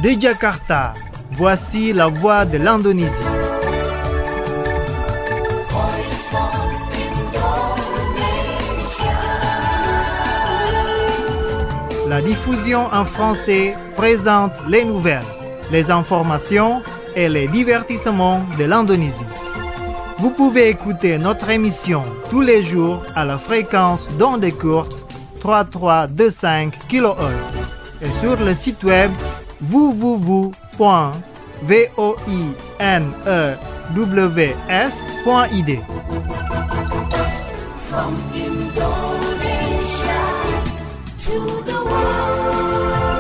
De Jakarta, voici la voix de l'Indonésie. La diffusion en français présente les nouvelles, les informations et les divertissements de l'Indonésie. Vous pouvez écouter notre émission tous les jours à la fréquence d'ondes courtes 3325 kHz et sur le site web www.voinews.id. From Indonesia to the world.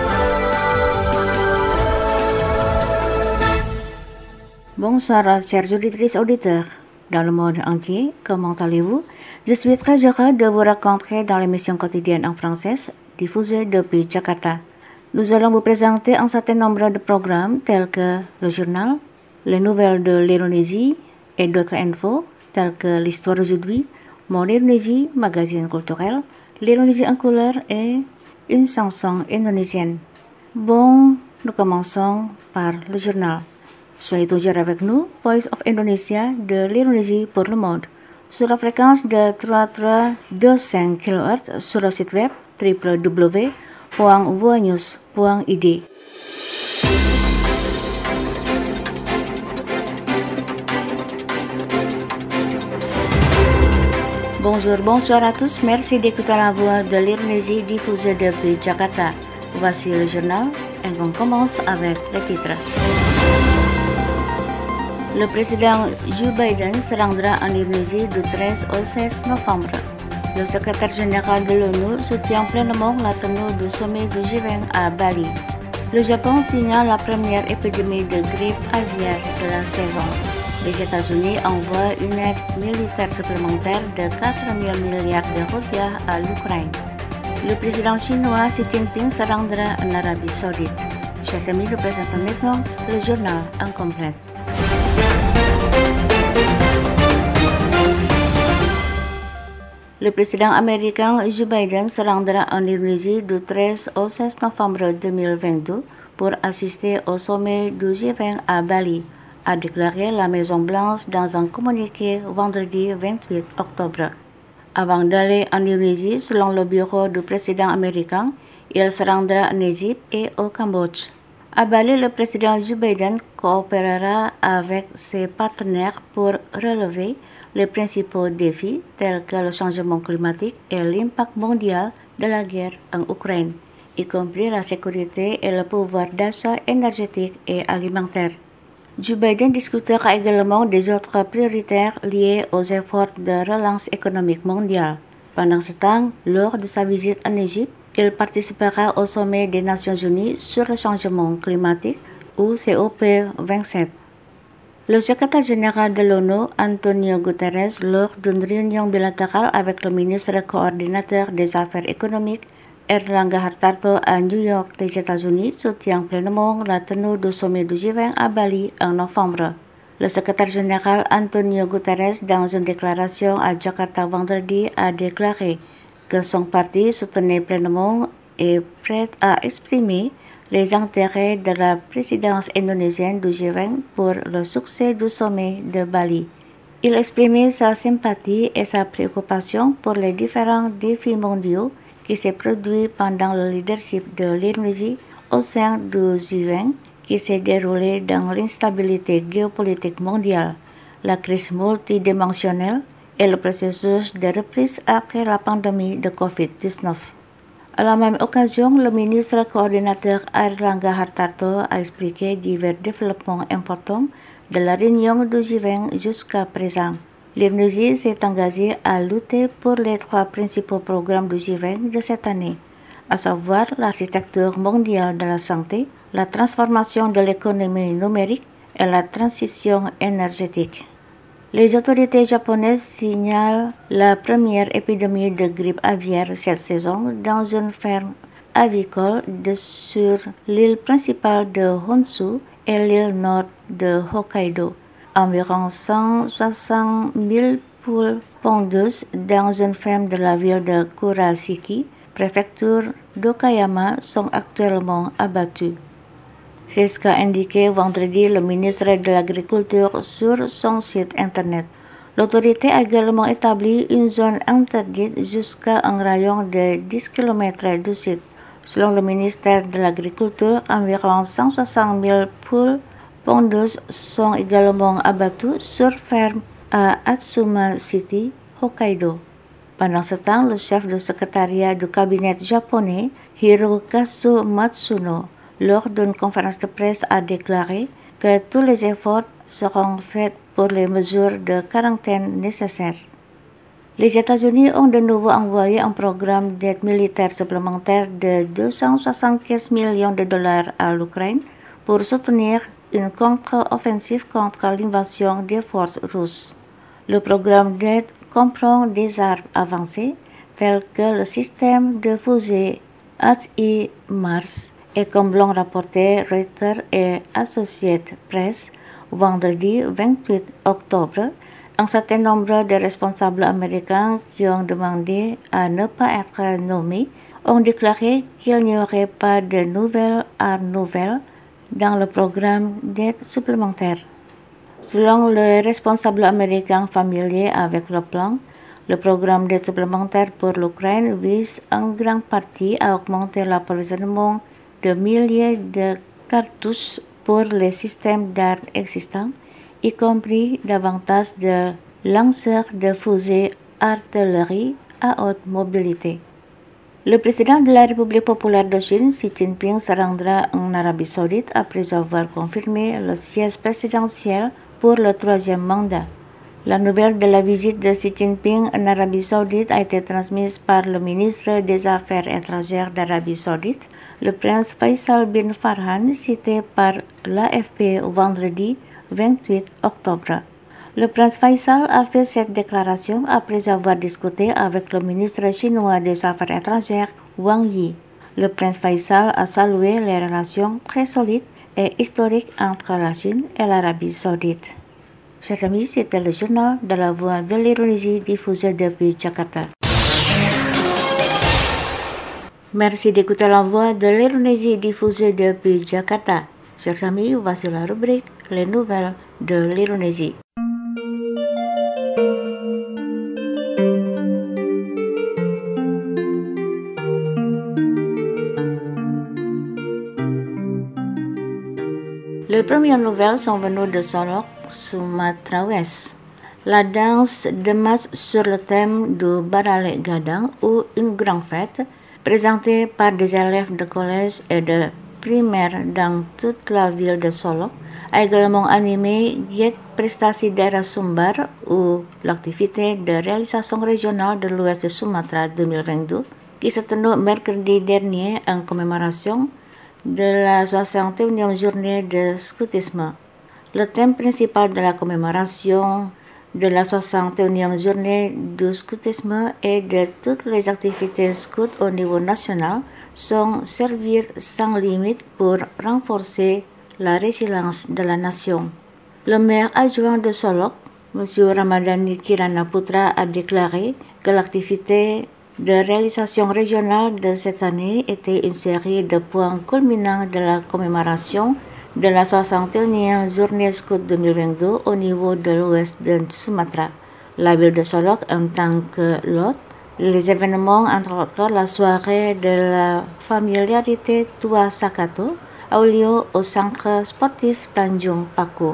Bonsoir, chers auditrices auditeurs. Dans le monde entier, comment allez-vous? Je suis très heureux de vous rencontrer dans l'émission quotidienne en français, diffusée depuis Jakarta. Nous allons vous présenter un certain nombre de programmes tels que le journal, les nouvelles de l'Indonésie et d'autres infos telles que l'histoire aujourd'hui, Mon Indonésie, magazine culturel, l'Indonésie en couleur et une chanson indonésienne. Bon, nous commençons par le journal. Soyez toujours avec nous, Voice of Indonesia de l'Indonésie pour le monde, sur la fréquence de 3325 kHz sur le site web www.voinews.id. Bonjour à tous, merci d'écouter la voix de l'Indonésie diffusée depuis Jakarta. Voici le journal et on commence avec les titres. Le président Joe Biden se rendra en Indonésie du 13 au 16 novembre. Le secrétaire général de l'ONU soutient pleinement la tenue du sommet du G20 à Bali. Le Japon signale la première épidémie de grippe aviaire de la saison. Les États-Unis envoient une aide militaire supplémentaire de 4 000 milliards de rupiah à l'Ukraine. Le président chinois Xi Jinping se rendra en Arabie Saoudite. Chers amis, nous présentons maintenant le journal en complet. Le président américain Joe Biden se rendra en Indonésie du 13 au 16 novembre 2022 pour assister au sommet du G20 à Bali, a déclaré la Maison-Blanche dans un communiqué vendredi 28 octobre. Avant d'aller en Indonésie, selon le bureau du président américain, il se rendra en Égypte et au Cambodge. À Bali, le président Joe Biden coopérera avec ses partenaires pour relever les principaux défis tels que le changement climatique et l'impact mondial de la guerre en Ukraine, y compris la sécurité et le pouvoir d'achat énergétique et alimentaire. Joe Biden discutera également des autres prioritaires liés aux efforts de relance économique mondiale. Pendant ce temps, lors de sa visite en Égypte, il participera au sommet des Nations Unies sur le changement climatique ou COP27. Le secrétaire général de l'ONU, Antonio Guterres, lors d'une réunion bilatérale avec le ministre coordinateur des Affaires économiques, Erlangga Hartarto à New York, les États-Unis, soutient pleinement la tenue du sommet du G20 à Bali en novembre. Le secrétaire général Antonio Guterres, dans une déclaration à Jakarta vendredi, a déclaré que son parti soutenait pleinement et prêt à exprimer les intérêts de la présidence indonésienne du G20 pour le succès du sommet de Bali. Il exprimait sa sympathie et sa préoccupation pour les différents défis mondiaux qui s'est produit pendant le leadership de l'Indonésie au sein du G20 qui s'est déroulé dans l'instabilité géopolitique mondiale, la crise multidimensionnelle et le processus de reprise après la pandémie de Covid-19. À la même occasion, le ministre coordinateur Erlangga Hartarto a expliqué divers développements importants de la réunion du G20 jusqu'à présent. L'Indonésie s'est engagée à lutter pour les 3 principaux programmes du G20 de cette année, à savoir l'architecture mondiale de la santé, la transformation de l'économie numérique et la transition énergétique. Les autorités japonaises signalent la première épidémie de grippe aviaire cette saison dans une ferme avicole sur l'île principale de Honshu et l'île nord de Hokkaido. Environ 160 000 poules pondeuses dans une ferme de la ville de Kurashiki, préfecture d'Okayama, sont actuellement abattues. C'est ce qu'a indiqué vendredi le ministre de l'Agriculture sur son site internet. L'autorité a également établi une zone interdite jusqu'à un rayon de 10 km du site. Selon le ministère de l'Agriculture, environ 160 000 poules pondeuses sont également abattues sur ferme à Atsuma City, Hokkaido. Pendant ce temps, le chef du secrétariat du cabinet japonais, Hirokazu Matsuno, lors d'une conférence de presse, a déclaré que tous les efforts seront faits pour les mesures de quarantaine nécessaires. Les États-Unis ont de nouveau envoyé un programme d'aide militaire supplémentaire de 275 millions de dollars à l'Ukraine pour soutenir une contre-offensive contre l'invasion des forces russes. Le programme d'aide comprend des armes avancées telles que le système de fusée HIMARS et comme l'ont rapporté Reuters et Associated Press vendredi 28 octobre, un certain nombre de responsables américains qui ont demandé à ne pas être nommés ont déclaré qu'il n'y aurait pas de nouvelles armes nouvelles dans le programme d'aide supplémentaire. Selon le responsable américain familier avec le plan, le programme d'aide supplémentaire pour l'Ukraine vise en grande partie à augmenter l'approvisionnement de milliers de cartouches pour les systèmes d'armes existants, y compris davantage de lanceurs de fusées artillerie à haute mobilité. Le président de la République populaire de Chine, Xi Jinping, se rendra en Arabie Saoudite après avoir confirmé le siège présidentiel pour le 3e mandat. La nouvelle de la visite de Xi Jinping en Arabie Saoudite a été transmise par le ministre des Affaires étrangères d'Arabie Saoudite, le prince Faisal bin Farhan, cité par l'AFP vendredi 28 octobre. Le prince Faisal a fait cette déclaration après avoir discuté avec le ministre chinois des Affaires étrangères, Wang Yi. Le prince Faisal a salué les relations très solides et historiques entre la Chine et l'Arabie Saoudite. Chers amis, c'était le journal de la Voix de l'Indonésie diffusé depuis Jakarta. Merci d'écouter la Voix de l'Indonésie diffusée depuis Jakarta. Chers amis, voici la rubrique Les nouvelles de l'Indonésie. Les premières nouvelles sont venues de Solok, Sumatra Ouest. La danse de masse sur le thème du Barale Gadang ou une grande fête, présentée par des élèves de collège et de primaire dans toute la ville de Solok, a également animé Giat Prestasi Daerah Sumbar ou l'activité de réalisation régionale de l'Ouest de Sumatra 2022 qui se tenait mercredi dernier en commémoration de la 61e journée de scoutisme. Le thème principal de la commémoration de la 61e journée du scoutisme et de toutes les activités scouts au niveau national sont servir sans limite pour renforcer la résilience de la nation. Le maire adjoint de Solok, M. Ramadhani Kirana Putra, a déclaré que l'activité de réalisation régionale de cette année était une série de points culminants de la commémoration de la 61e journée scout 2022 au niveau de l'ouest de Sumatra. La ville de Solok en tant que l'hôte, les événements, entre autres la soirée de la familiarité Tua Sakato, a eu lieu au centre sportif Tanjung Paku.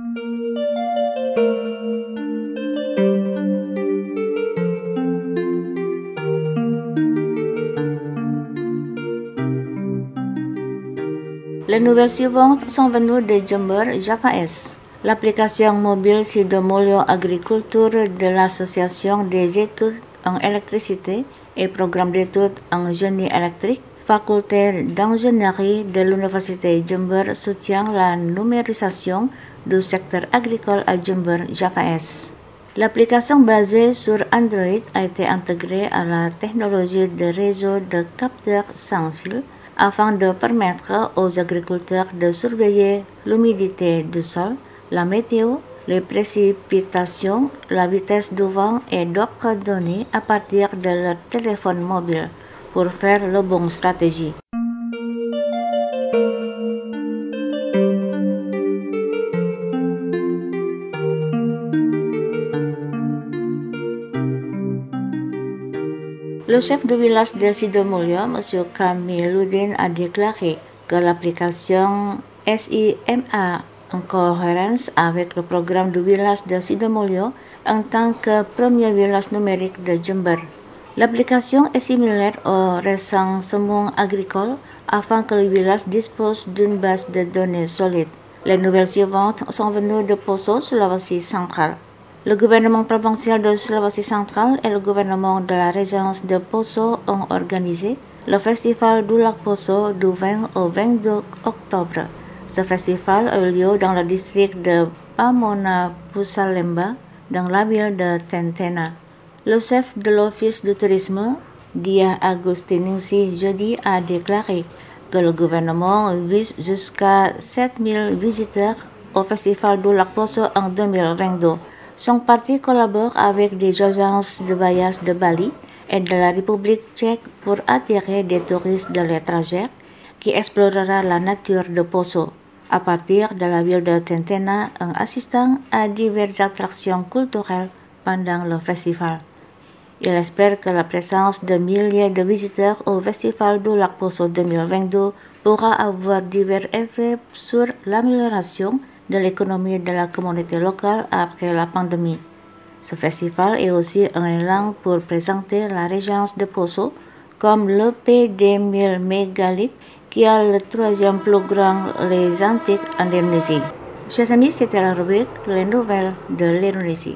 Les nouvelles suivantes sont venues de Jember, Java Est. L'application mobile Sidomulyo Agriculture de l'Association des études en électricité et programme d'études en génie électrique, faculté d'ingénierie de l'Université Jember soutient la numérisation du secteur agricole à Jember, Java Est. L'application basée sur Android a été intégrée à la technologie de réseau de capteurs sans fil afin de permettre aux agriculteurs de surveiller l'humidité du sol, la météo, les précipitations, la vitesse du vent et d'autres données à partir de leur téléphone mobile pour faire la bonne stratégie. Le chef de village de Sidomulyo, M. Kamiluddin, a déclaré que l'application SIMA en cohérence avec le programme du village de Sidomulyo en tant que premier village numérique de Jember. L'application est similaire au recensement agricole afin que le village dispose d'une base de données solide. Les nouvelles suivantes sont venues de Poso, Sulawesi centrale. Le gouvernement provincial de Sulawesi centrale et le gouvernement de la région de Poso ont organisé le festival du lac Poso du 20 au 22 octobre. Ce festival a eu lieu dans le district de Pamona Pusalemba, dans la ville de Tentena. Le chef de l'office du tourisme, Dia Agustiningsi, jeudi a déclaré que le gouvernement vise jusqu'à 7000 visiteurs au festival du lac Poso en 2022. Son parti collabore avec des agences de voyage de Bali et de la République tchèque pour attirer des touristes de l'étranger qui explorera la nature de Poso à partir de la ville de Tentena en assistant à diverses attractions culturelles pendant le festival. Il espère que la présence de milliers de visiteurs au festival du lac Poso 2022 pourra avoir divers effets sur l'amélioration de l'économie de la communauté locale après la pandémie. Ce festival est aussi un élan pour présenter la région de Poso comme le pays des 1000 mégalithes qui a le troisième plus grand les Antilles en Indonésie. Chers amis, c'était la rubrique Les Nouvelles de l'Indonésie.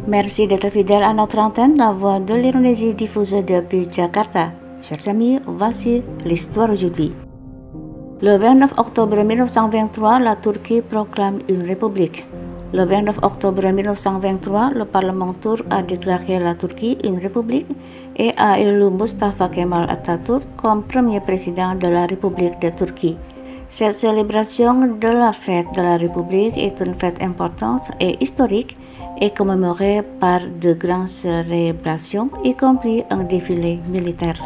Merci d'être fidèle à notre antenne, la voix de l'Indonésie diffusée depuis Jakarta. Chers amis, voici l'histoire aujourd'hui. Le 29 octobre 1923, la Turquie proclame une république. Le 29 octobre 1923, le Parlement turc a déclaré la Turquie une république et a élu Mustafa Kemal Atatürk comme premier président de la République de Turquie. Cette célébration de la fête de la République est une fête importante et historique et commémorée par de grandes célébrations, y compris un défilé militaire.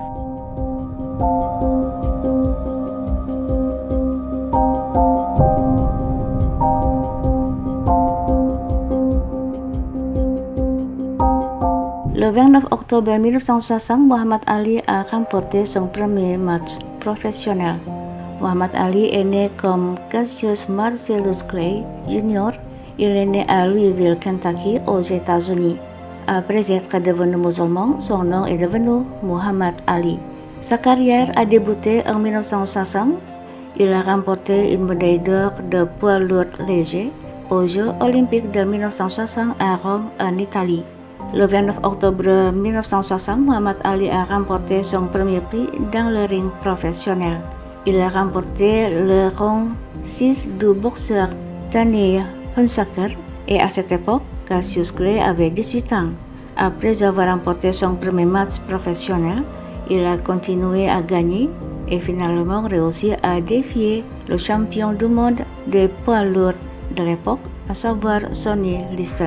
Le 29 octobre 1960, Muhammad Ali a remporté son premier match professionnel. Muhammad Ali est né comme Cassius Marcellus Clay Jr. Il est né à Louisville, Kentucky, aux États-Unis. Après être devenu musulman, son nom est devenu Muhammad Ali. Sa carrière a débuté en 1960. Il a remporté une médaille d'or de poids lourd léger aux Jeux olympiques de 1960 à Rome, en Italie. Le 29 octobre 1960, Muhammad Ali a remporté son premier prix dans le ring professionnel. Il a remporté le rang 6 du boxeur Danny Hunsaker et à cette époque, Cassius Clay avait 18 ans. Après avoir remporté son premier match professionnel, il a continué à gagner et finalement réussi à défier le champion du monde des poids lourds de l'époque, à savoir Sonny Liston.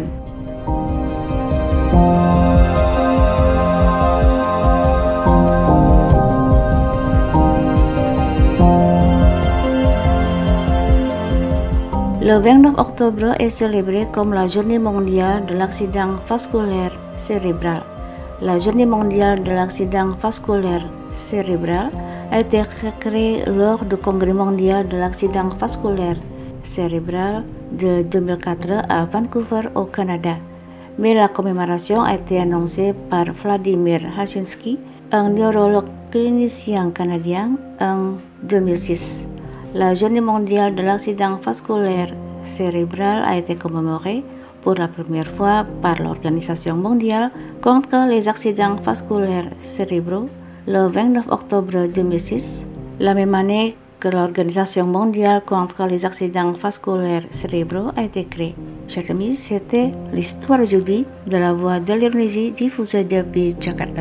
Le 29 octobre est célébré comme la Journée mondiale de l'accident vasculaire cérébral. La Journée mondiale de l'accident vasculaire cérébral a été créée lors du Congrès mondial de l'accident vasculaire cérébral de 2004 à Vancouver, au Canada. Mais la commémoration a été annoncée par Vladimir Hashinsky, un neurologue clinicien canadien, en 2006. La Journée mondiale de l'accident vasculaire cérébral a été commémorée pour la première fois par l'Organisation mondiale contre les accidents vasculaires cérébraux le 29 octobre 2006, la même année que l'Organisation mondiale contre les accidents vasculaires cérébraux a été créée. Chers amis, c'était l'histoire aujourd'hui de la voix de l'Indonésie diffusée depuis Jakarta.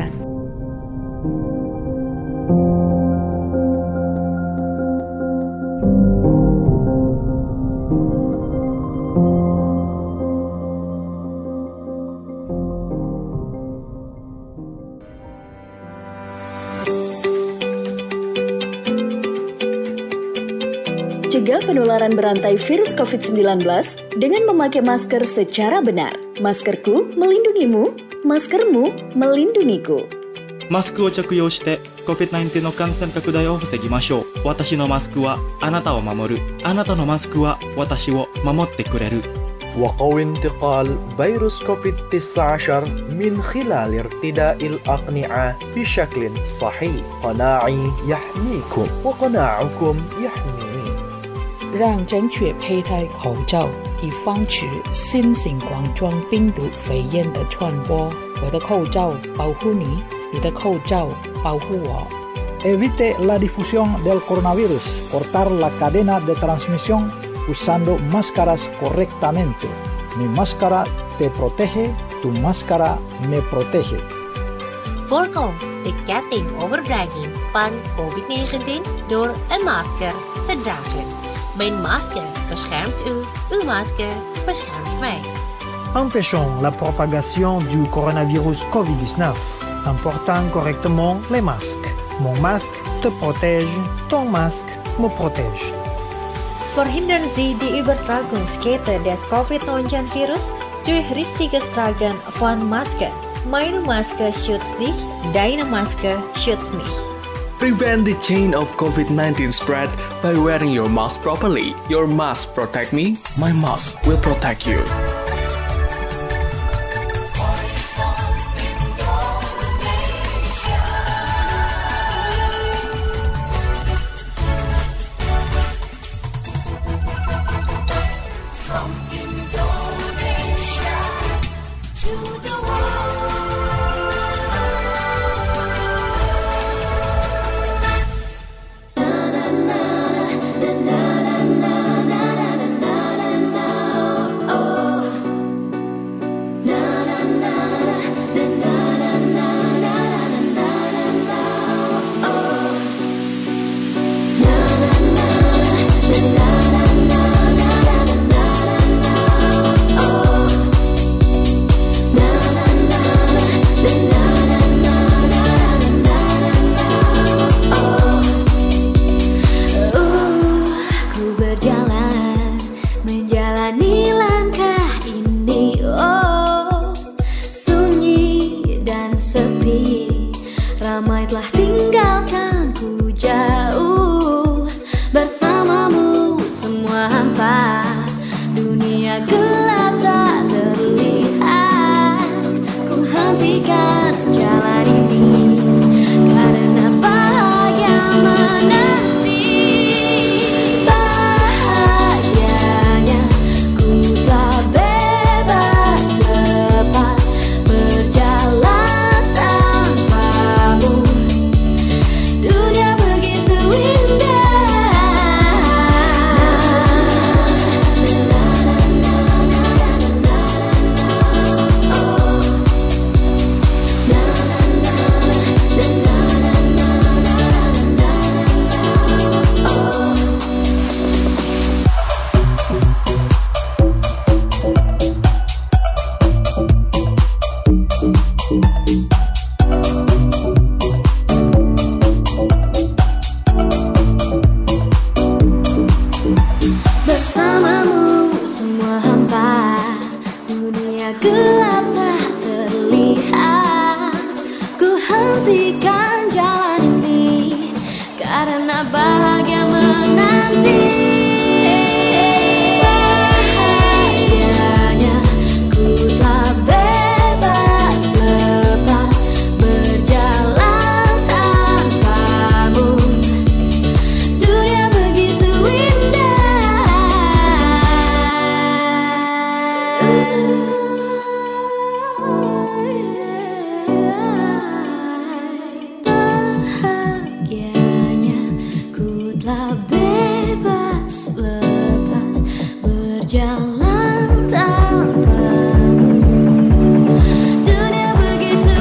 Cegah penularan berantai virus COVID-19 dengan memakai masker secara benar. Maskerku melindungimu, maskermu melindungiku. マスクを着用して COVID-19 の感染拡大を防ぎましょう。私のマスクはあなたを守る。あなたのマスクは私を守ってくれる。 وقوي انتقال فيروس كوفيد-19 من خلال ارتداء الأقنعة بشكل صحيح. قناعي يحميكم وقناعكم يحميني. 让正确佩戴口罩，以防止新型冠状病毒肺炎的传播。我的口罩保护你，你的口罩保护我。 Evite la difusión del coronavirus. Cortar la cadena de transmisión usando máscaras correctamente. Mi máscara te protege, tu máscara me protege. Voorkom de ketting overdraging van COVID-19 door een masker te dragen. Mijn masker beschermt u, uw masker beschermt mij. Empêchons la propagation du coronavirus COVID-19 en portant correctement les masques. Mon masque te protège, ton masque me protège. Verhindern Sie die Übertragungskette des Covid-19-Virus durch richtiges Tragen von Masken. Meine Maske schützt dich, deine Maske schützt mich. Prevent the chain of COVID-19 spread by wearing your mask properly. Your mask protect me, my mask will protect you. From Indonesia to gelap tak terlihat. Ku hentikan jalan ini karena bahagia menanti. Bahagianya ku telah bebas lepas berjalan tanpamu. Dunia begitu bahagianya ku telah bebas lepas berjalan tanpamu. Dunia begitu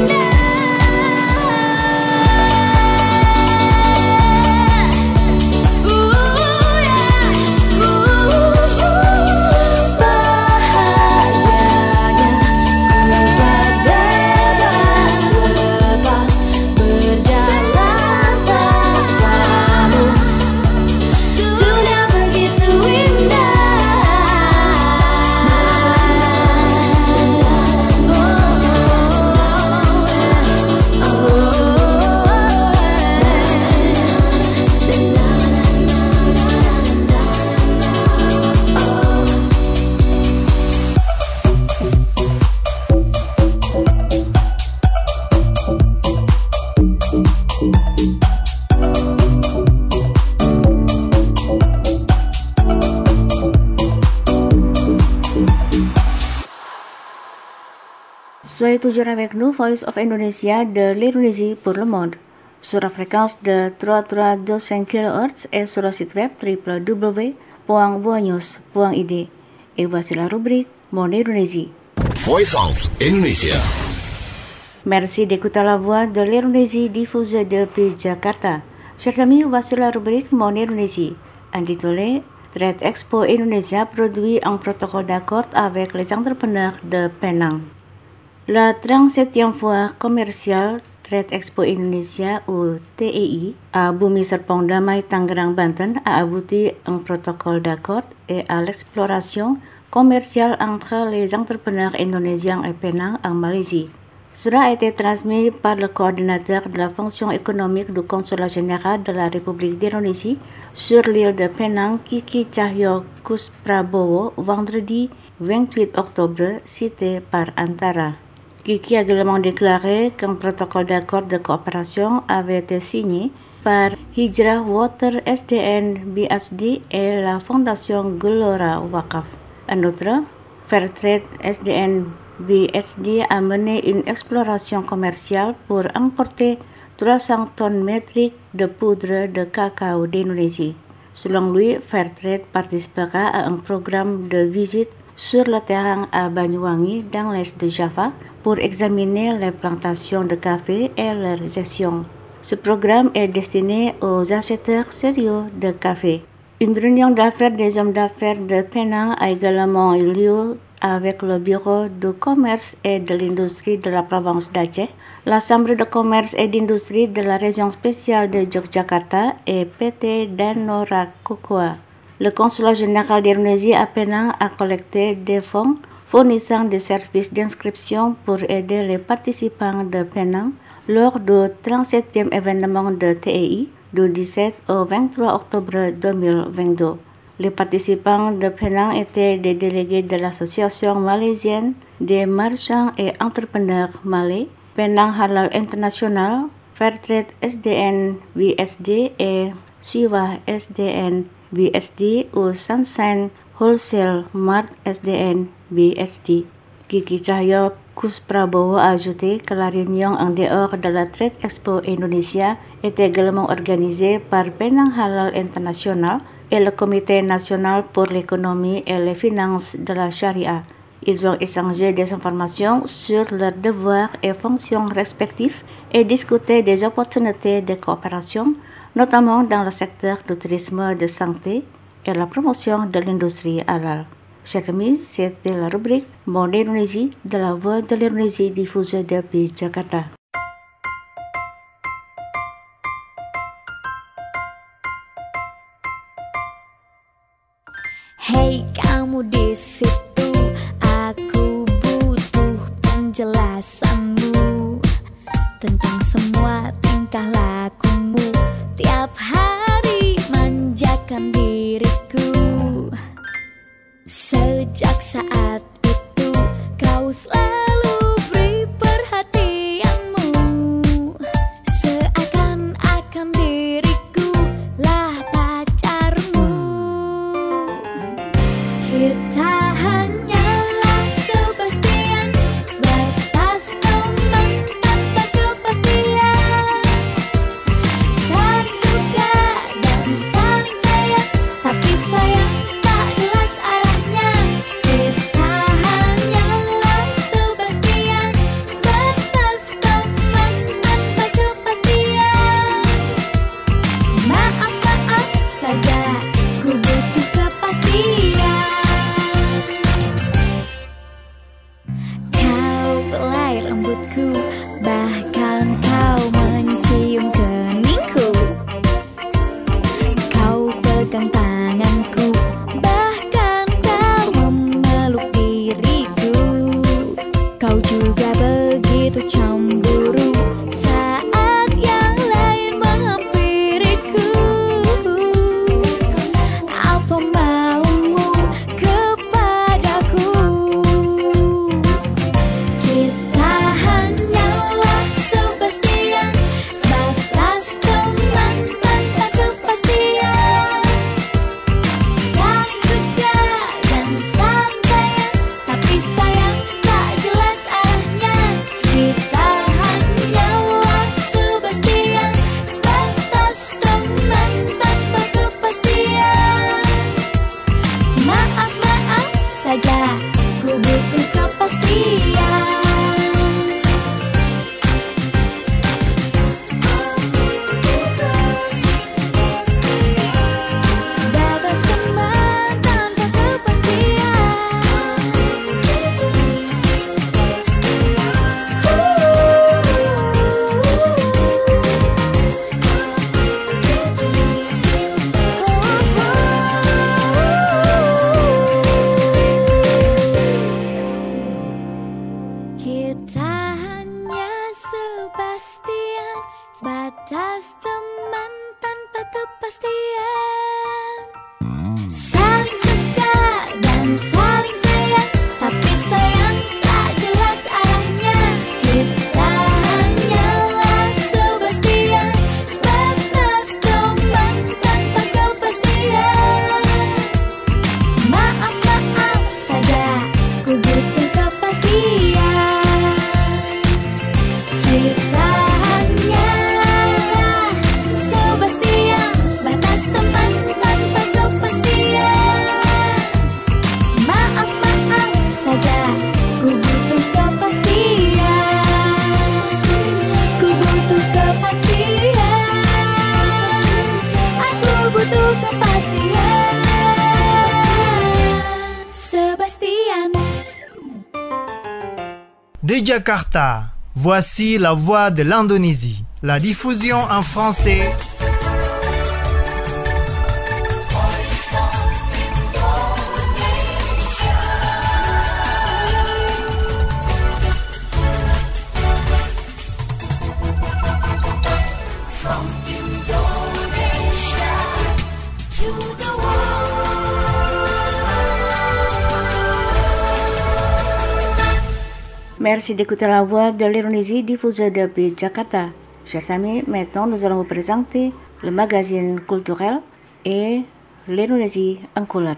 Soyez toujours avec nous, Voice of Indonesia de l'Indonésie pour le monde, sur la fréquence de 3325 kHz et sur le site web www.voanews.id. Et voici la rubrique Mon Indonésie. Voice of Indonesia. Merci d'écouter la voix de l'Indonésie diffusée depuis Jakarta. Chers amis, voici la rubrique Mon Indonésie, intitulée Trade Expo Indonesia produit un protocole d'accord avec les entrepreneurs de Penang. La 37e foire commerciale Trade Expo Indonesia ou TEI à Bumi Serpong Damai Tangerang Banten a abouti un protocole d'accord et à l'exploration commerciale entre les entrepreneurs indonésiens et Penang en Malaisie. Cela a été transmis par le coordinateur de la fonction économique du Consulat général de la République d'Indonésie sur l'île de Penang, Kiki Cahyo Kusprabowo, vendredi 28 octobre, cité par Antara. Kiki a également déclaré qu'un protocole d'accord de coopération avait été signé par Hijrah Water SDN BSD et la Fondation Gelora Wakaf. En outre, Fairtrade SDN BSD a mené une exploration commerciale pour importer 300 tonnes métriques de poudre de cacao d'Indonésie. Selon lui, Fairtrade participera à un programme de visite sur le terrain à Banyuwangi dans l'est de Java pour examiner les plantations de café et leur gestion. Ce programme est destiné aux acheteurs sérieux de café. Une réunion d'affaires des hommes d'affaires de Penang a également eu lieu avec le Bureau du commerce et de l'industrie de la province d'Aceh, la Chambre de commerce et d'industrie de la région spéciale de Yogyakarta et PT Danora Cocoa. Le Consulat général d'Indonésie à Penang a collecté des fonds fournissant des services d'inscription pour aider les participants de Penang lors du 37e événement de TEI du 17 au 23 octobre 2022. Les participants de Penang étaient des délégués de l'Association malaisienne des marchands et entrepreneurs malais, Penang Halal International, Fairtrade SDN BSD et Siwa SDN BSD ou Sunshine Wholesale Mart SDN BSD. Kiki Cahyo Kusprabowo a ajouté que la réunion en dehors de la Trade Expo Indonesia est également organisée par Penang Halal International et le Comité national pour l'économie et les finances de la Sharia. Ils ont échangé des informations sur leurs devoirs et fonctions respectifs et discuté des opportunités de coopération, notamment dans le secteur du tourisme de santé et la promotion de l'industrie halal. Chers amis, c'était la rubrique Mon Indonésie de la Voix de l'Indonésie diffusée depuis Jakarta. Hey kamu di situ, aku penjelasanmu tentang semua tingkah lakumu. Tiap hari manjakan diriku. Sejak saat itu kau selalu beri perhatianmu. Seakan-akan diriku lah pacarmu. Kita hanyalah sebastian, sebatas teman tanpa kepastian. Saling suka dan saling sayang, tapi sayang tak jelas arahnya. Kita hanyalah sebastian, sebatas teman tanpa kepastian. Maaf saja, ku butuh kepastian. Kau belai rambutku, bahkan kau mencium keningku. Kau pegang tanganku, bahkan kau memeluk diriku. Kau juga begitu cemburu saat yang lain menghampiriku. Apa maumu kepadaku? Kita hanyalah sebastian, sebatas teman tanpa kepastian. Saling suka dan saling sayang, tapi sayang tak jelas arahnya. Kita hanyalah sebastian, sebatas teman tanpa kepastian. Maaf saja, ku butuh kepastian. Sebatas teman tanpa kepastian. Kita hanya sebastian, sebatas teman tanpa kepastian. Saling suka dan saling sayang, tapi sayang tak jelas arahnya. Kita hanyalah sebastian, sebatas teman tanpa kepastian. Maaf saja, ku butuh kepastian. Kita hanyalah sebastian, sebatas teman tanpa kepastian. Maaf saja, ku butuh kepastian. Ku butuh kepastian. Aku butuh kepastian. Sebastian. De Jakarta, voici la voix de l'Indonésie. La diffusion en français. Merci d'écouter la voix de l'Indonésie diffusée depuis Jakarta. Chers amis, maintenant nous allons vous présenter le magazine culturel et l'Indonésie en couleur.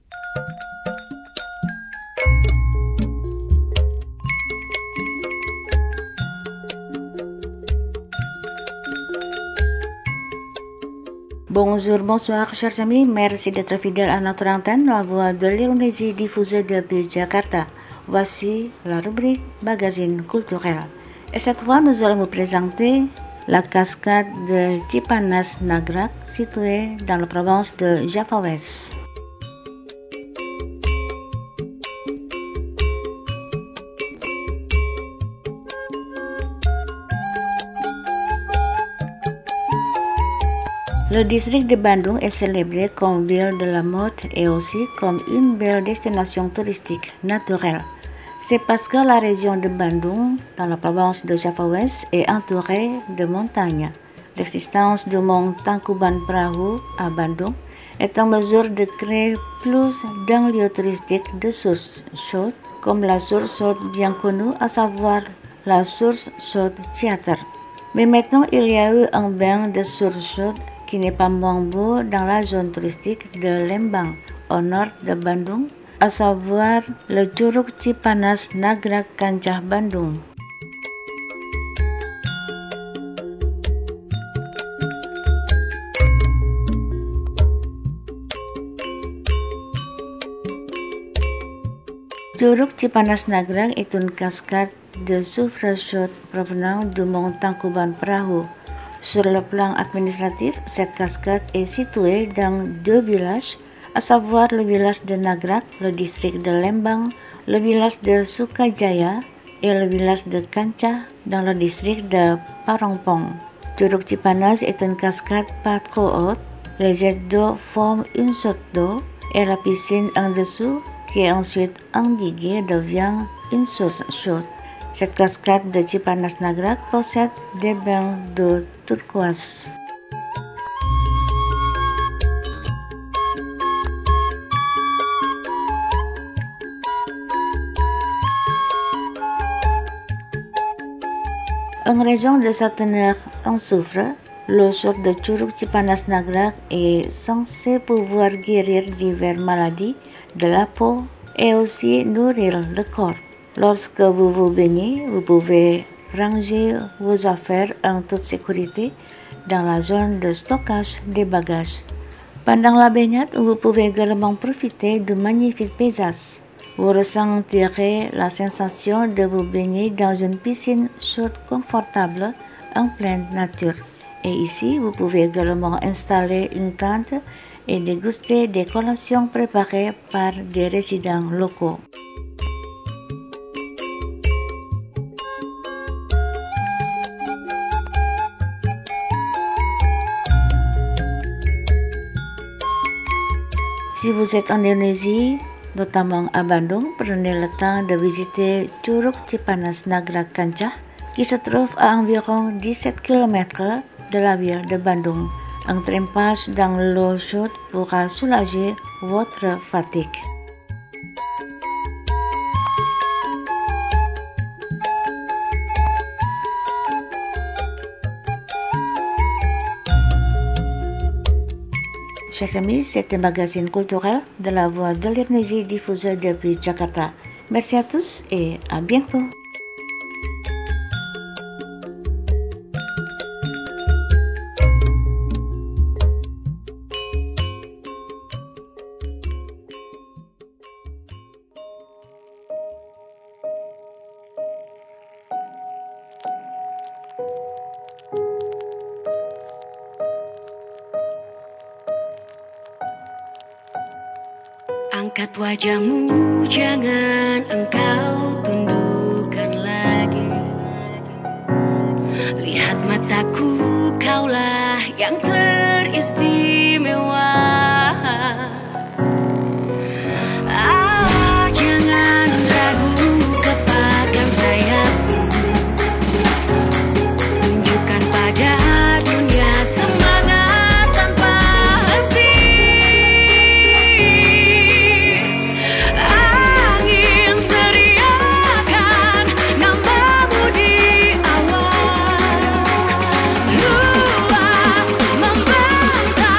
Bonjour, bonsoir chers amis, merci d'être fidèles à notre antenne, la voix de l'Indonésie diffusée depuis Jakarta. Voici la rubrique magazine culturel. Et cette fois, nous allons vous présenter la cascade de Cipanas Nagrak, située dans la province de Java West. Le district de Bandung est célébré comme ville de la mode et aussi comme une belle destination touristique naturelle. C'est parce que la région de Bandung, dans la province de Java Ouest, est entourée de montagnes. L'existence du mont Tangkuban Perahu à Bandung est en mesure de créer plus d'un lieu touristique de sources chaudes, comme la source chaude bien connue, à savoir la source chaude Ciater. Mais maintenant, il y a eu un bain de source chaude qui n'est pas moins beau dans la zone touristique de Lembang, au nord de Bandung, à savoir le Curug Cipanas Nagrak Kancah Bandung. Curug Cipanas Nagrak est une cascade de soufre chaude provenant du mont Tangkuban Perahu. Sur le plan administratif, cette cascade est située dans 2 villages, à savoir le village de Nagrak, le district de Lembang, le village de Sukajaya et le village de Kancah dans le district de Parongpong. Curug Cipanas est une cascade pas trop haute. Les jets d'eau forment une source d'eau et la piscine en dessous, qui est ensuite endiguée, devient une source chaude. Cette cascade de Cipanas Nagrak possède des bains d'eau turquoise. En raison de sa teneur en soufre, l'eau chaude de Curug Cipanas Nagrak est censée pouvoir guérir diverses maladies de la peau et aussi nourrir le corps. Lorsque vous vous baignez, vous pouvez ranger vos affaires en toute sécurité dans la zone de stockage des bagages. Pendant la baignade, vous pouvez également profiter de magnifiques paysages. Vous ressentirez la sensation de vous baigner dans une piscine chaude confortable en pleine nature. Et ici, vous pouvez également installer une tente et déguster des collations préparées par des résidents locaux. Si vous êtes en Indonésie, notamment à Bandung, prenez le temps de visiter Curug Cipanas Nagrak Kancah, qui se trouve à environ 17 km de la ville de Bandung. Un trempage dans l'eau chaude pourra soulager votre fatigue. Chers amis, c'est un magazine culturel de la Voix de l'Indonésie diffusé depuis Jakarta. Merci à tous et à bientôt. Angkat wajahmu, jangan engkau tundukkan lagi. Lihat mataku, kaulah yang teristimewa. Jangan ragu, kepakkan sayapmu. Tunjukkan pada dunia semangat tanpa henti. Membentang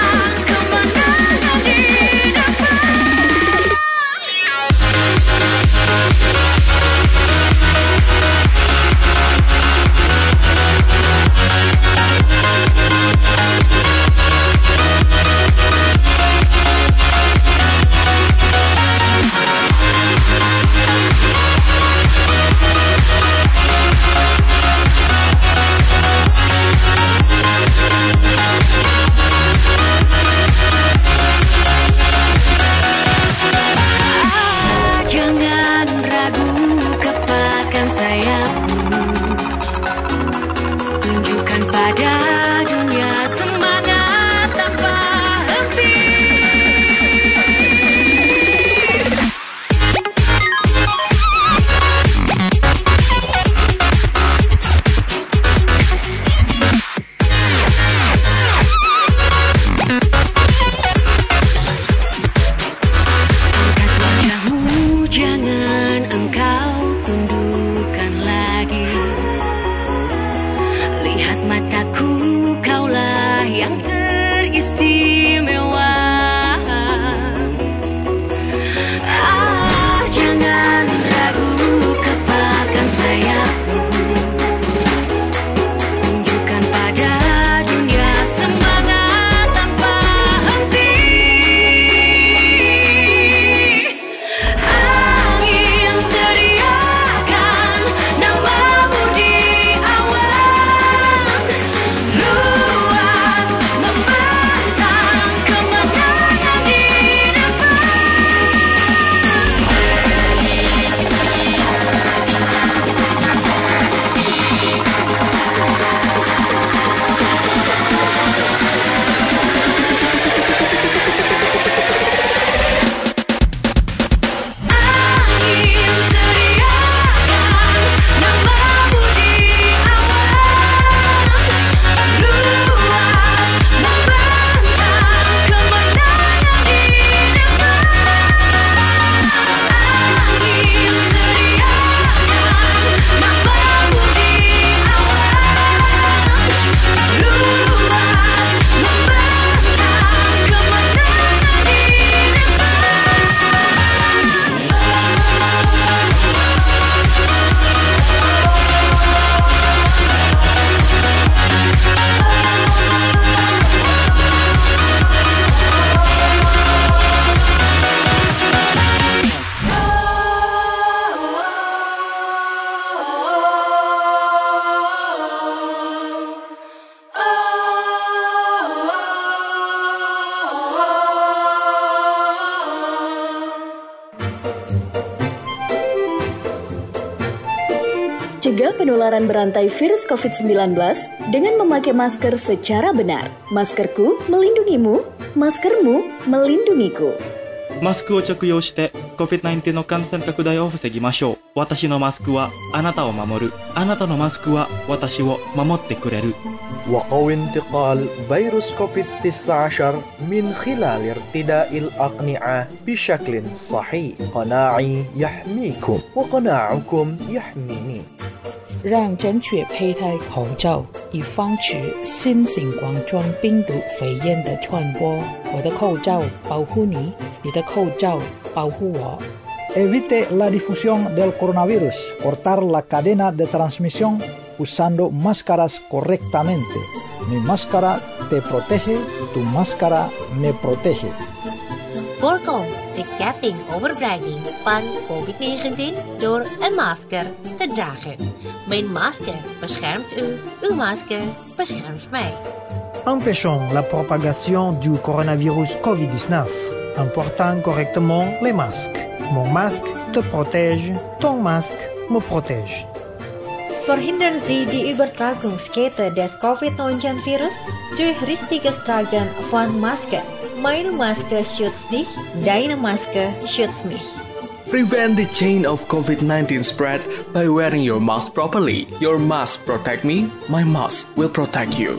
Cegah penularan berantai virus COVID-19 dengan memakai masker secara benar. Maskerku melindungimu, maskermu melindungiku. マスクを着用して COVID-19 の感染拡大を防ぎましょう。私のマスクはあなたを守る。あなたのマスクは私を守ってくれる。 وقو انتقال فيروس كوفيد-19 من خلال ارتداء الأقنعة بشكل صحيح. قناعي يحميكم وقناعكم يحميني. 让正确佩戴口罩，以防止新型冠状病毒肺炎的传播。我的口罩保护你，你的口罩保护我。 Evite la difusión del coronavirus. Cortar la cadena de transmisión usando máscaras correctamente. Mi máscara te protege, tu máscara me protege. Voorkom de ketting overdraging van COVID-19 door een masker te dragen. Mijn masker beschermt u, uw masker beschermt mij. Empêchons la propagation du coronavirus COVID-19 en portant correctement les masques. Mon masque te protège, ton masque me protège. Verhindern Sie die Übertragungskette des Covid-19-Virus durch richtiges Tragen von Maske. Meine Maske schützt dich, deine Maske schützt mich. Prevent the chain of COVID-19 spread by wearing your mask properly. Your mask protect me, my mask will protect you.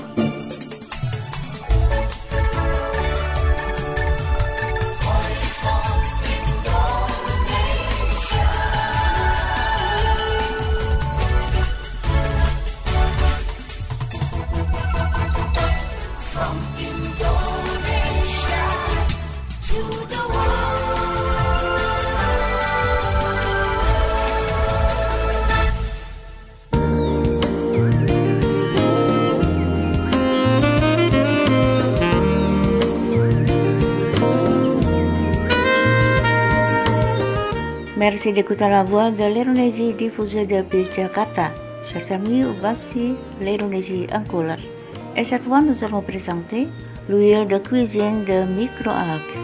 Merci d'écouter la voix de l'Indonésie diffusée depuis Jakarta. Chers amis, voici l'Indonésie en couleur. Et cette fois, nous allons présenter l'huile de cuisine de microalgues.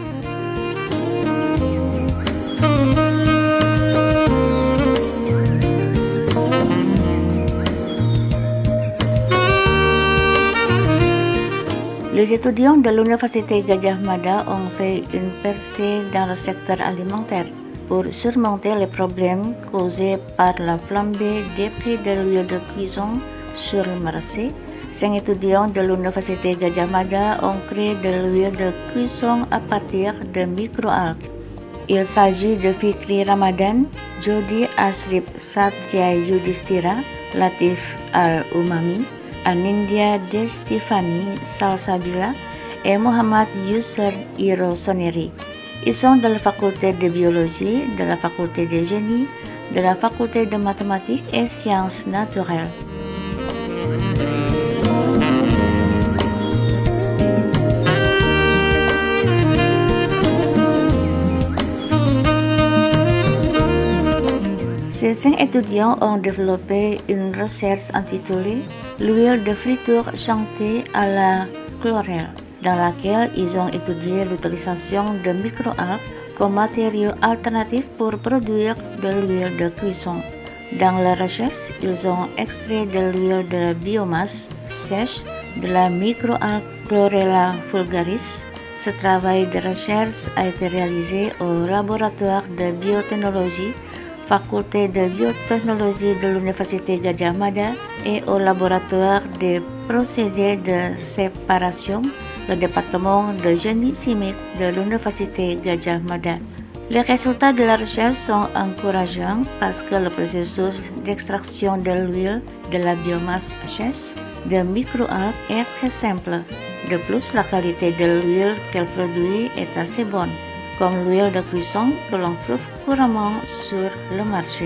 Les étudiants de l'Université Gadjah Mada ont fait une percée dans le secteur alimentaire pour surmonter les problèmes causés par la flambée des prix de l'huile de cuisson sur le marché. 5 étudiants de l'Université Gadjah Mada ont créé de l'huile de cuisson à partir de microalgues. Il s'agit de Fikri Ramadan, Jody Asrip Satria Yudhistira, Latif Al-Umami, Anindya Destifani Salsabila et Muhammad Yusr Iro Soneri. Ils sont de la faculté de biologie, de la faculté de génie, de la faculté de mathématiques et sciences naturelles. Ces 5 étudiants ont développé une recherche intitulée l'huile de friture chantée à la chlorelle, dans laquelle ils ont étudié l'utilisation de microalgues comme matériau alternatif pour produire de l'huile de cuisson. Dans leur recherche, ils ont extrait de l'huile de la biomasse sèche de la microalgue Chlorella vulgaris. Ce travail de recherche a été réalisé au laboratoire de biotechnologie, faculté de biotechnologie de l'Université Gadjah Mada et au laboratoire des procédés de séparation, le département de génie chimique de l'Université Gadjah Mada. Les résultats de la recherche sont encourageants parce que le processus d'extraction de l'huile de la biomasse sèche de microalgues est très simple. De plus, la qualité de l'huile qu'elle produit est assez bonne, comme l'huile de cuisson que l'on trouve couramment sur le marché.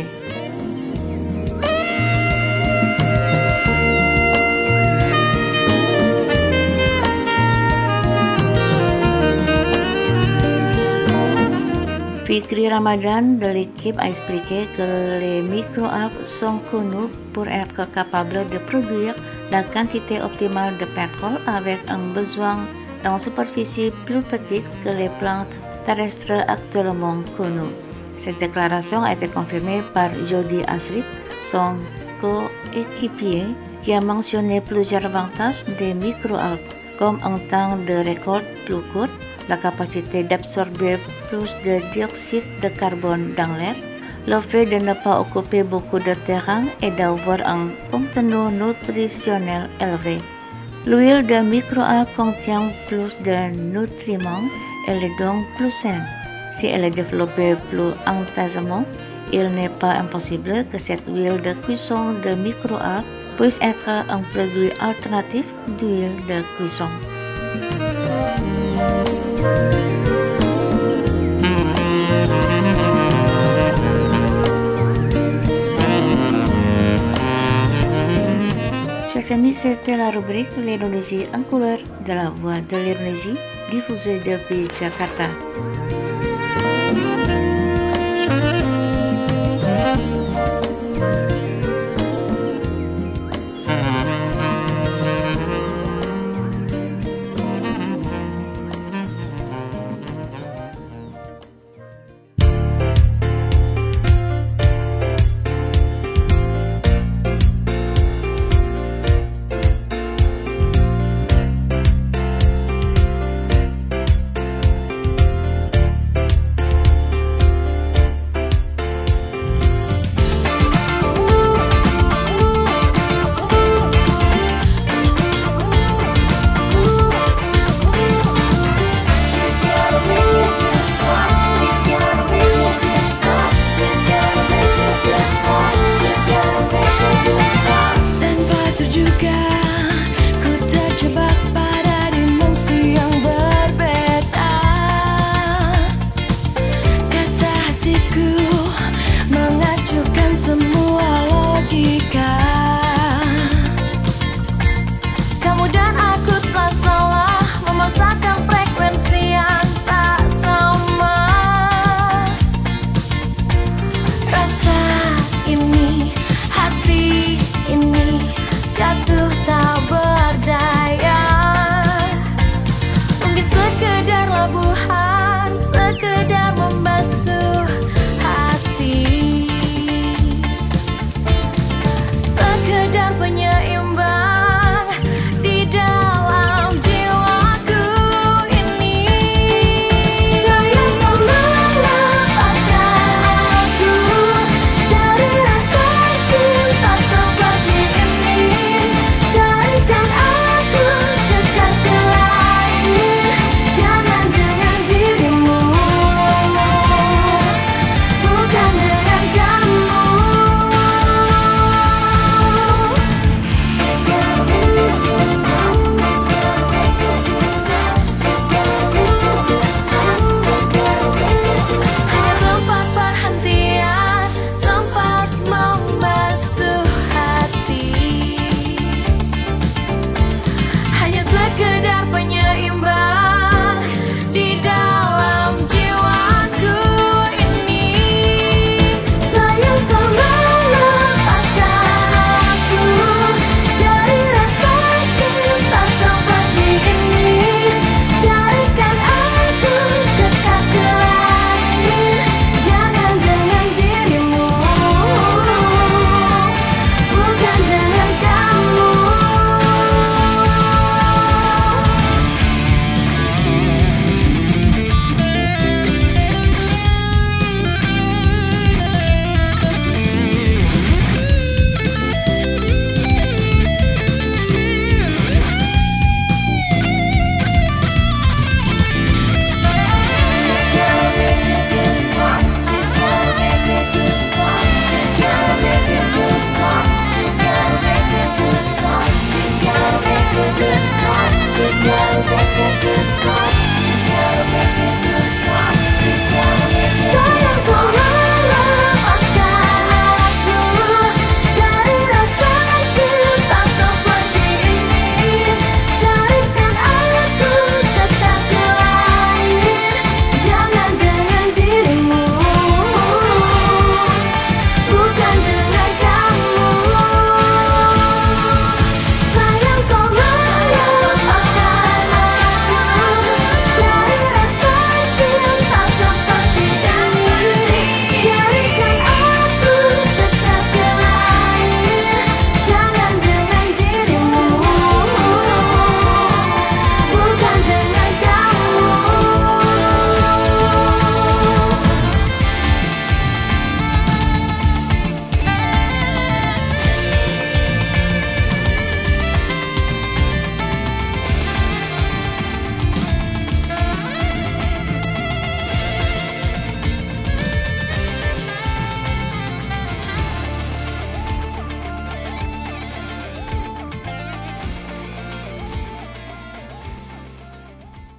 Fikri Ramadan de l'équipe a expliqué que les microalgues sont connues pour être capables de produire la quantité optimale de pétrole avec un besoin en superficie plus petite que les plantes terrestres actuellement connues. Cette déclaration a été confirmée par Jody Asrip, son coéquipier qui a mentionné plusieurs avantages des microalgues, comme un temps de récolte plus court, la capacité d'absorber plus de dioxyde de carbone dans l'air, le fait de ne pas occuper beaucoup de terrain et d'avoir un contenu nutritionnel élevé. L'huile de microalgues contient plus de nutriments, elle est donc plus saine. Si elle est développée plus intensément, il n'est pas impossible que cette huile de cuisson de microalgues puisse être un produit alternatif d'huile de cuisson. Chers amis, c'était la rubrique l'Indonésie en couleur de la voix de l'Indonésie diffusée depuis Jakarta.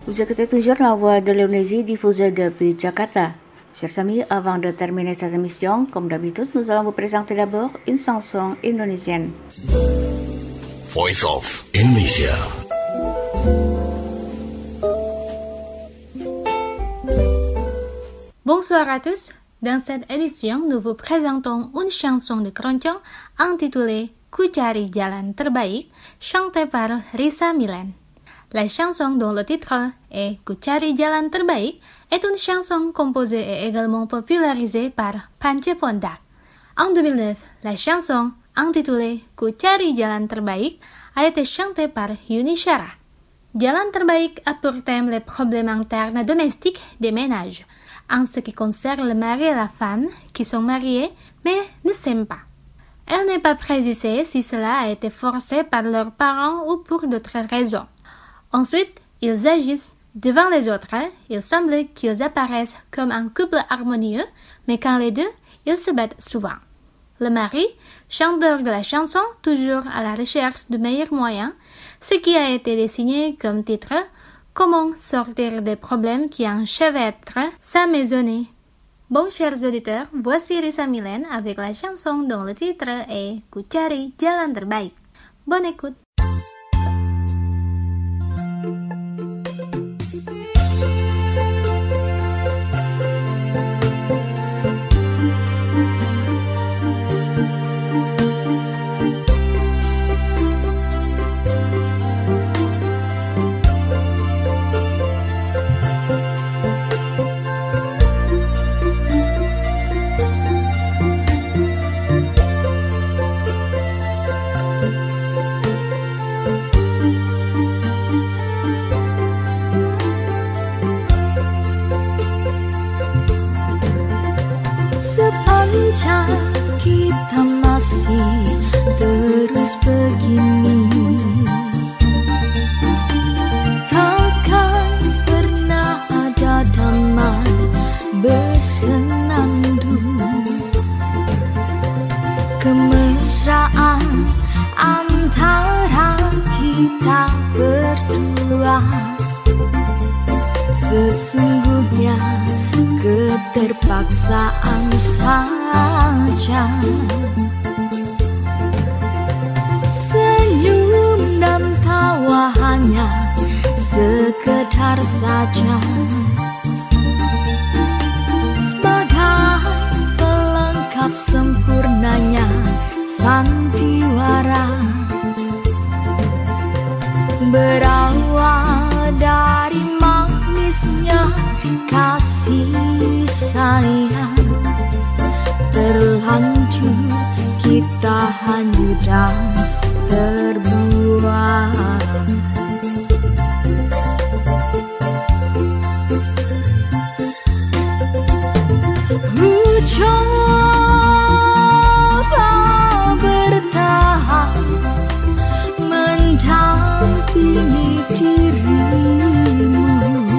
Vous écoutez toujours la voix de l'Indonésie diffusée depuis Jakarta. Chers amis, avant de terminer cette émission, comme d'habitude, nous allons vous présenter d'abord une chanson indonésienne. Voice of Indonesia. Bonsoir à tous. Dans cette édition, nous vous présentons une chanson de keroncong intitulée Ku Cari Jalan Terbaik, chantée par Risa Milen. La chanson dont le titre est Ku Cari Jalan Terbaik est une chanson composée et également popularisée par Panche Pondak. En 2009, la chanson intitulée Ku Cari Jalan Terbaik a été chantée par Yuni Shara. Jalan Terbaik a pour thème les problèmes internes domestiques des ménages, en ce qui concerne le mari et la femme qui sont mariés mais ne s'aiment pas. Elle n'est pas précisée si cela a été forcé par leurs parents ou pour d'autres raisons. Ensuite, ils agissent devant les autres. Il semble qu'ils apparaissent comme un couple harmonieux, mais quand les deux, ils se battent souvent. Le mari, chanteur de la chanson, toujours à la recherche de meilleurs moyens, ce qui a été désigné comme titre « Comment sortir des problèmes qui enchevêtrent sa maisonnée ». Bon, chers auditeurs, voici Risa Milen avec la chanson dont le titre est « Ku Cari Jalan Terbaik ». Bonne écoute. Sepanjang kita masih terus begini, takkan pernah ada damai bersenandung. Kemesraan antara kita berdua sesungguhnya keterpaksaan saja. Senyum dan tawa hanya sekedar saja, sebagai pelengkap sempurnanya sandiwara. Berawal dari manisnya kasih sayang, terlanjur kita hanyut dan terbuang. Coba bertahan mendampingi dirimu,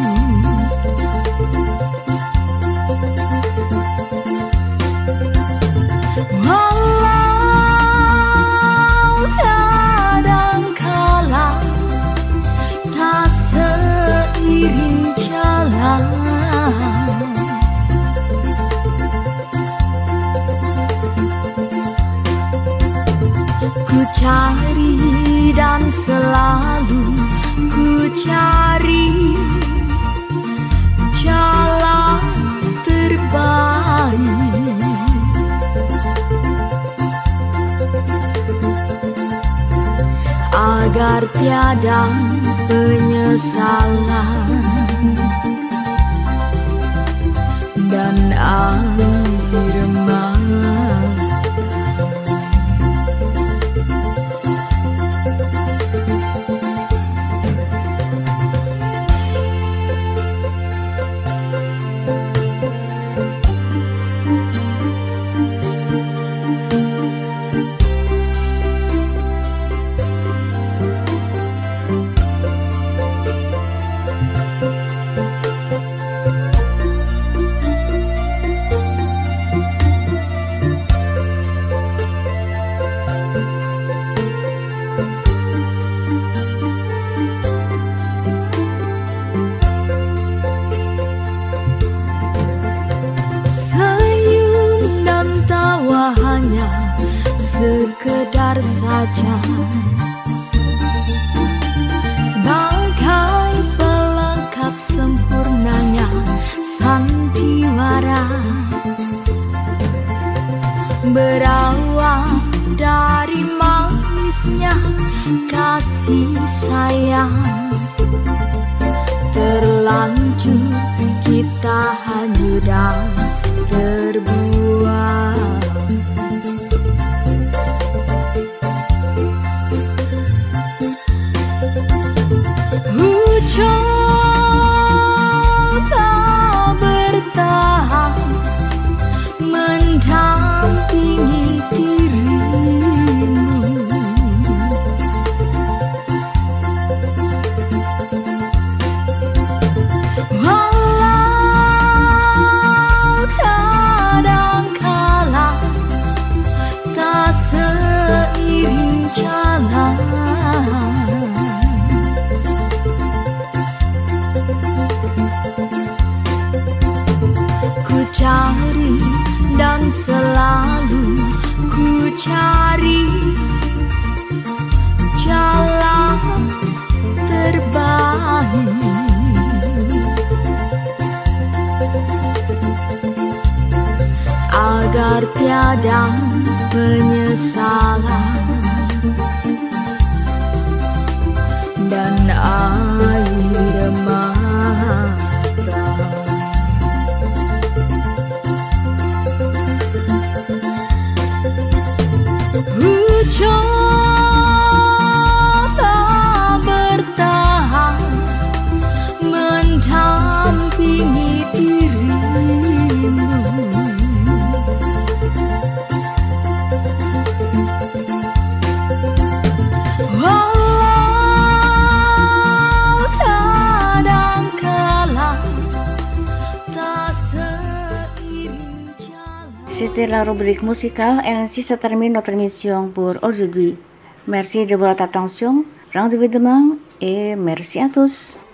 walau kadangkala tak seiring jalan. Ku cari dan selalu ku cari jalan terbaik, agar tiada penyesalan dan air mata. sekedar saja sebagai pelengkap sempurnanya sandiwara, berawal dari manisnya kasih sayang, terlanjur kita hanyut dan terbuang. Coba bertahan mendampingi dirimu, walau kadangkala tak seiring jalan. Ku cari dan selalu ku cari jalan terbaik, agar tiada penyesalan dan air mata. Coba bertahan mendampingi dirimu, walau kadangkala tak seiring jalan. C'était la rubrique musicale et ainsi se termine notre émission pour aujourd'hui. Merci de votre attention, rendez-vous demain et merci à tous.